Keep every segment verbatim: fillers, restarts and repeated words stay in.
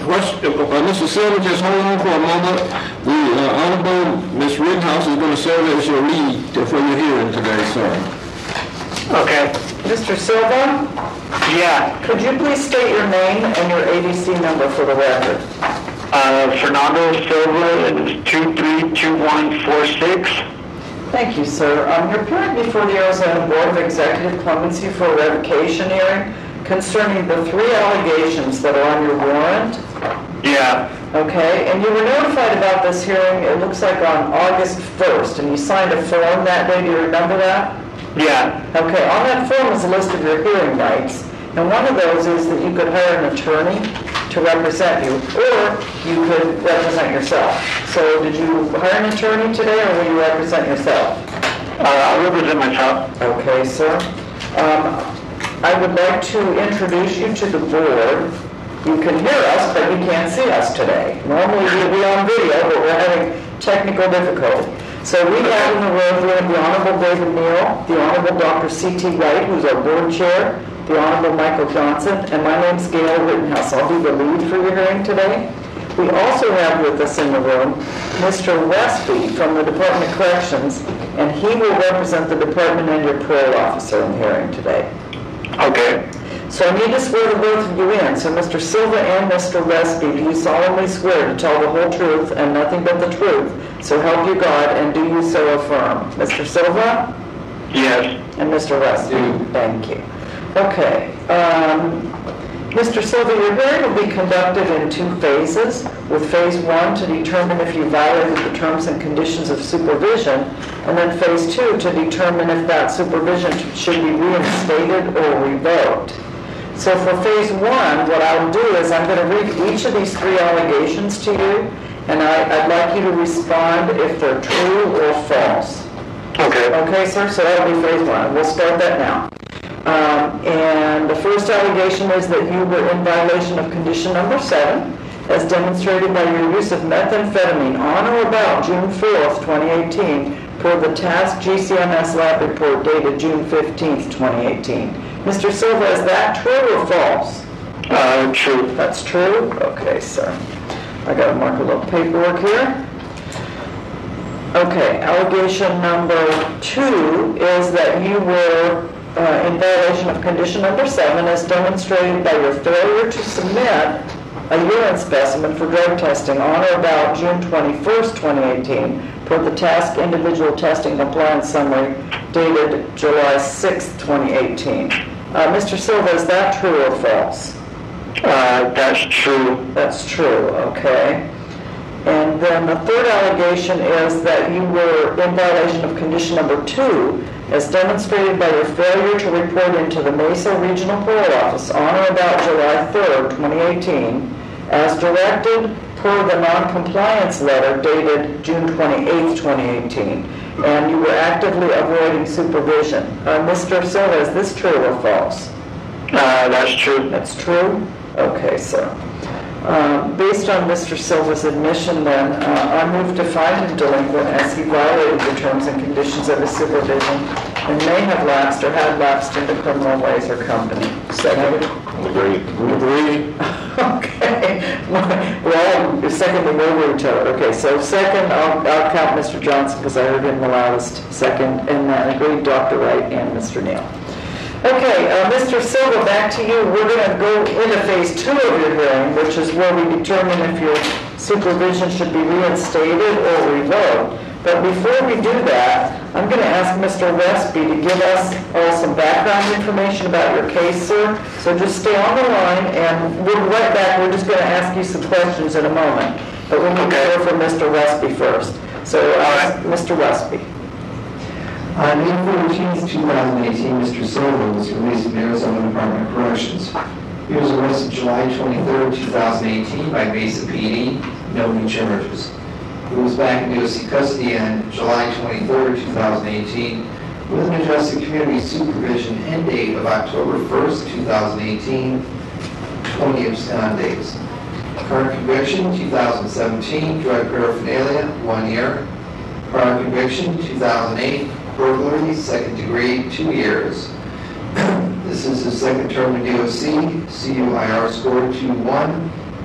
question, uh, Mister Silver, just hold on for a moment. The uh, Honorable Miz Rittenhouse is going to serve as your lead for your hearing today, sir. Okay. Mister Silva, Yeah. could you please state your name and your A B C number for the record? Uh, Fernando Silva is two three two one four six. Thank you, sir. Um, you're appearing before the Arizona Board of Executive Clemency for a revocation hearing concerning the three allegations that are on your warrant. Yeah. Okay, and you were notified about this hearing, it looks like on August first, and you signed a form that day. Do you remember that? Yeah. Okay, on that form is a list of your hearing rights, and one of those is that you could hire an attorney to represent you, or you could represent yourself. So did you hire an attorney today, or will you represent yourself? Uh, I'll represent myself. Okay, sir. Um, I would like to introduce you to the board. You can hear us, but you can't see us today. Normally we'd be on video, but we're having technical difficulty. So we have in the room, we have the Honorable David Neal, the Honorable Doctor C T Wright, who's our board chair, the Honorable Michael Johnson, and my name's Gail Rittenhouse. I'll be the lead for your hearing today. We also have with us in the room Mister Westby from the Department of Corrections, and he will represent the department and your parole officer in the hearing today. Okay. So I need to swear the both of you in. So Mister Silva and Mister Westby, do you solemnly swear to tell the whole truth and nothing but the truth, so help you God, and do you so affirm? Mister Silva? Yes. And Mister Westby? Thank you. Okay. Um, Mister Silva, your hearing will be conducted in two phases, with phase one to determine if you violated the terms and conditions of supervision, and then phase two to determine if that supervision should be reinstated or revoked. So for phase one, what I'll do is I'm going to read each of these three allegations to you, and I, I'd like you to respond if they're true or false. Okay. Okay, sir? So that'll be phase one. We'll start that now. Um, and the first allegation is that you were in violation of condition number seven, as demonstrated by your use of methamphetamine on or about June fourth, twenty eighteen, per the task G C M S lab report dated June fifteenth, twenty eighteen. Mister Silva, is that true or false? Uh, true. That's true? Okay, sir. I got to mark a little paperwork here. Okay, allegation number two is that you were uh, in violation of condition number seven, as demonstrated by your failure to submit a urine specimen for drug testing on or about June twenty-first, twenty eighteen, per the task individual testing compliance summary dated July sixth, twenty eighteen. Uh, Mister Silva, is that true or false? Uh, that's true. That's true, okay. And then the third allegation is that you were in violation of condition number two, as demonstrated by your failure to report into the Mesa Regional Parole Office on or about July third, twenty eighteen, as directed per the non-compliance letter dated June twenty-eighth, twenty eighteen, and you were actively avoiding supervision. Uh, Mister Silva, is this true or false? Uh, that's true. That's true? Okay, sir. Uh, based on Mister Silva's admission, then, uh, I move to find him delinquent as he violated the terms and conditions of his supervision and may have lapsed or had lapsed into criminal ways or company. Second. Agree. Agree. Okay. Well, second, we move each other. Okay, so second, I'll, I'll count Mister Johnson because I heard him the loudest. Second, and then agreed Doctor Wright and Mister Neal. Okay, uh, Mister Silva, back to you. We're going to go into phase two of your hearing, which is where we determine if your supervision should be reinstated or revoked. But before we do that, I'm going to ask Mister Westby to give us all some background information about your case, sir. So just stay on the line, and we'll be right back. We're just going to ask you some questions in a moment. But we need to hear from Mister Westby first. So, uh, Mister Westby. On May fourteenth, twenty eighteen, Mister Silva was released from the Arizona Department of Corrections. He was arrested July twenty-third, twenty eighteen by Mesa P D, no new charges. He was back in D O C custody on July twenty-third, twenty eighteen with an adjusted community supervision end date of October first, twenty eighteen, twenty abscond days. Current conviction, two thousand seventeen, drug paraphernalia, one year. Prior conviction, two thousand eight, burglary, second degree, two years. This is his second term in D O C, C U I R score two one,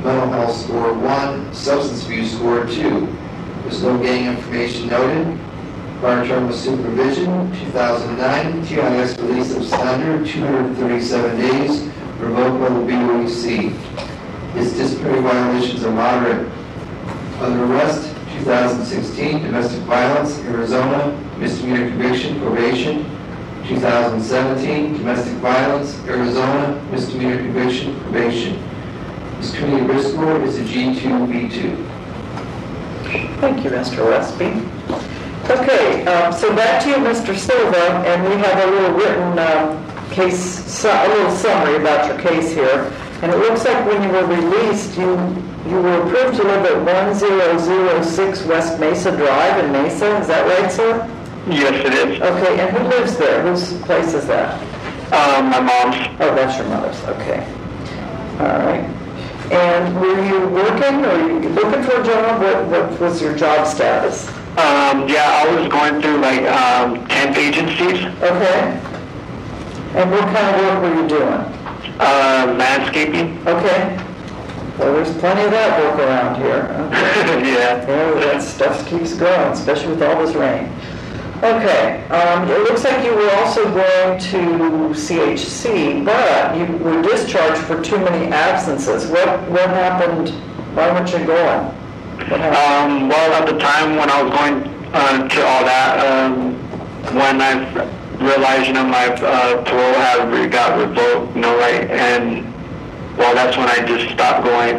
mental health score one, substance abuse score two. There's no gang information noted. Prior term of supervision, two thousand nine, T I S release of standard, two hundred thirty-seven days, revocable B O E C. His disciplinary violations are moderate. Under arrest, two thousand sixteen, domestic violence, Arizona, misdemeanor conviction, probation. two thousand seventeen, domestic violence, Arizona, misdemeanor conviction, probation. His community risk score is a G two B two. Thank you, Mister Westby. Okay, um, so back to you, Mister Silva, and we have a little written um, case, su- a little summary about your case here. And it looks like when you were released, you you were approved to live at one thousand six West Mesa Drive in Mesa. Is that right, sir? Yes, it is. Okay, and who lives there? Whose place is that? Um, my mom's. Oh, that's your mother's. Okay. All right. And were you working or were you looking for a job? What, what was your job status? Um, yeah, I was going through like um, temp agencies, Okay. And what kind of work were you doing? uh, landscaping. Okay. Well, there's plenty of that work around here. Okay. Yeah. Yeah, that stuff keeps going, especially with all this rain. Okay. Um, it looks like you were also going to C H C, but you were discharged for too many absences. What what happened? Why weren't you going? What happened? Um, well, at the time when I was going uh, to all that, um, when I realized, you know, my uh, parole had re- got revoked, you know, right, and well, that's when I just stopped going.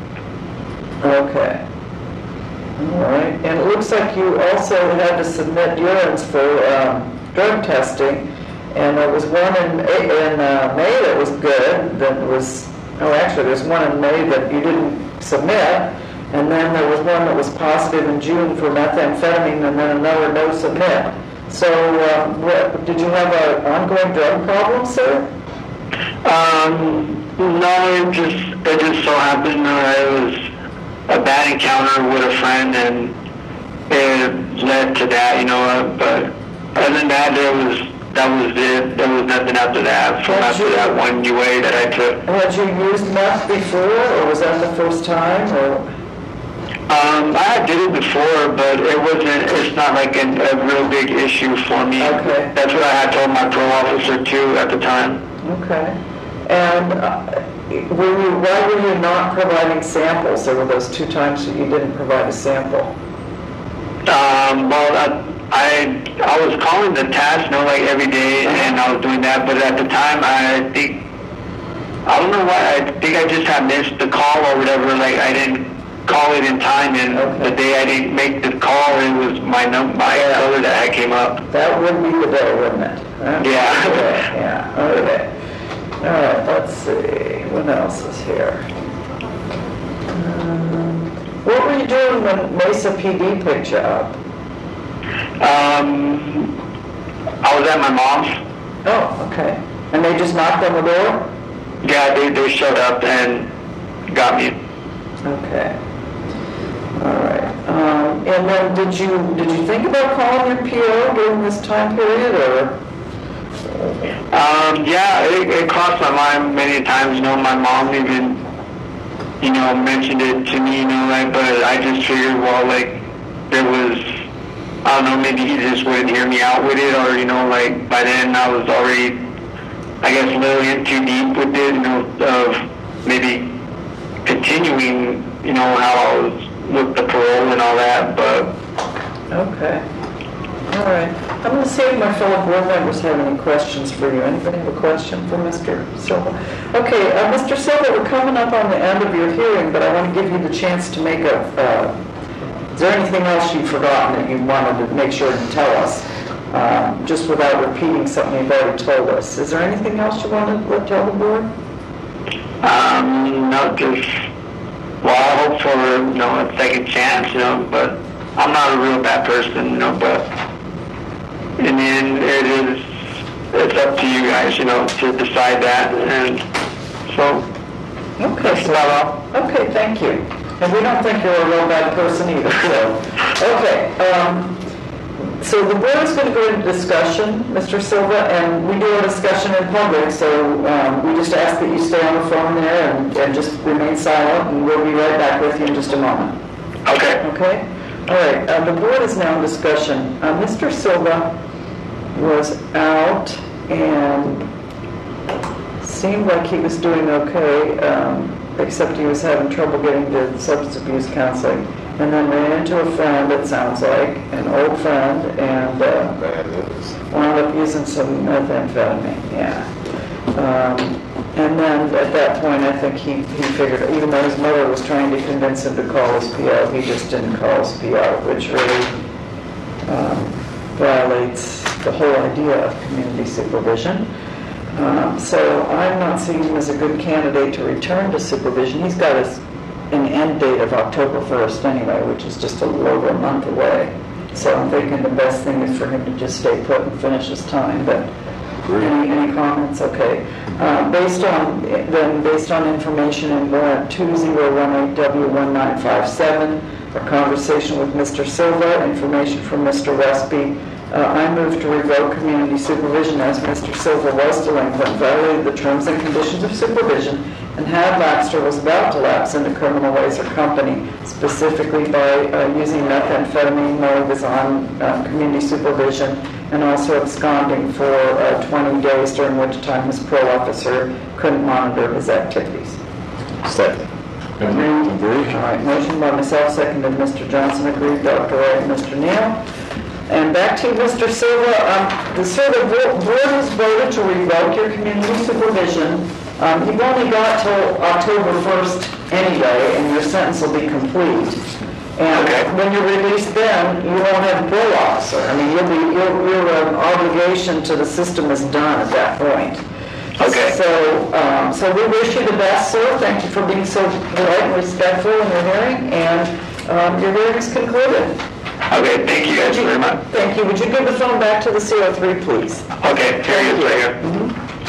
Okay. All right. And it looks like you also had to submit urines for um, drug testing, and there was one in, in uh, May that was good, that was, oh, actually, there's one in May that you didn't submit, and then there was one that was positive in June for methamphetamine, and then another no submit. So, uh, what, did you have an ongoing drug problem, sir? Um, no, it just it just so happened that it was a bad encounter with a friend, and it led to that, you know. Uh, but other than that, there was that was it. There was nothing after that. From Had after you- that one U A that I took. Had you used meth before, or was that the first time, or? Um, I did it before, but it wasn't. It's not like a, a real big issue for me. Okay. That's what I had told my parole officer too at the time. Okay. And uh, were you, why were you not providing samples? There were those two times that you didn't provide a sample. Um, well, I, I I was calling the task, you know, like every day, and I was doing that. But at the time, I think I don't know why. I think I just had missed the call or whatever. Like I didn't call it in time, and Okay. the day I didn't make the call, it was my num my color that I came up. That would be the day, wouldn't it? Huh? Yeah. Okay, yeah, okay. All right, let's see, what else is here? Um, What were you doing when Mesa P D picked you up? Um, I was at my mom's. Oh, okay. And they just knocked on the door? Yeah, they they showed up and got me. Okay. All right. Um, and then did you, did you think about calling your P O during this time period, or? Um, yeah, it, it crossed my mind many times. You know, my mom even, you know, mentioned it to me. You know, like, but I just figured, well, like, there was, I don't know, maybe he just wouldn't hear me out with it, or you know, like by then I was already, I guess, a little in too deep with it. You know, of maybe continuing, you know, how I was with the parole and all that. But Okay. All right. I'm going to see if my fellow board members have any questions for you. Anybody have a question for Mister Silva? Okay, uh, Mister Silva, we're coming up on the end of your hearing, but I want to give you the chance to make a, uh, is there anything else you've forgotten that you wanted to make sure to tell us, um, just without repeating something you've already told us? Is there anything else you want to tell the board? um, no, just, well, I hope for, you know, a second chance, you know, but I'm not a real bad person, you know, but in the end, it is, it's up to you guys, you know, to decide that, and so, Okay, that's so, about all. okay, thank you. And we don't think you're a real bad person either, so, okay. Um, So the board is going to go into discussion, Mister Silva, and we do a discussion in public, so um, we just ask that you stay on the phone there and, and just remain silent, and we'll be right back with you in just a moment. Okay. Okay? All right, uh, the board is now in discussion. Uh, Mister Silva was out and seemed like he was doing okay, um, except he was having trouble getting to substance abuse counseling. And then ran into a friend, it sounds like, an old friend, and uh, wound up using some methamphetamine, yeah. Um, and then at that point, I think he, he figured, even though his mother was trying to convince him to call his P O, he just didn't call his P O, which really um, violates the whole idea of community supervision. Um, so I'm not seeing him as a good candidate to return to supervision. He's got his an end date of October first anyway, which is just a little over a month away. So I'm thinking the best thing is for him to just stay put and finish his time. But any, any comments? Okay. Uh, based on then, based on information in warrant two zero one eight W one nine five seven, a conversation with Mister Silva, information from Mister Westby. Uh, I move to revoke community supervision as Mister Silva was delinquent, violated the terms and conditions of supervision, and had lapsed or was about to lapse into criminal ways or company, specifically by uh, using methamphetamine while he was on uh, community supervision, and also absconding for uh, twenty days, during which time his parole officer couldn't monitor his activities. Second. Agreed? Agreed. All right, motion by myself, seconded Mister Johnson, agreed, Doctor Wright and Mister Neal. And back to Mister Silva, um, the sort of board has voted to revoke your community supervision. Um, you've only got till October first anyway, and your sentence will be complete. And Okay. when you're released then, you won't have a parole officer. I mean, you'll be, your, your uh, obligation to the system is done at that point. Okay. So, um, so we wish you the best, sir. Thank you for being so polite and respectful in your hearing, and um, your hearing is concluded. Okay, thank you guys very much. Thank you. Would you give the phone back to the C O three, please? Okay, here he is right here.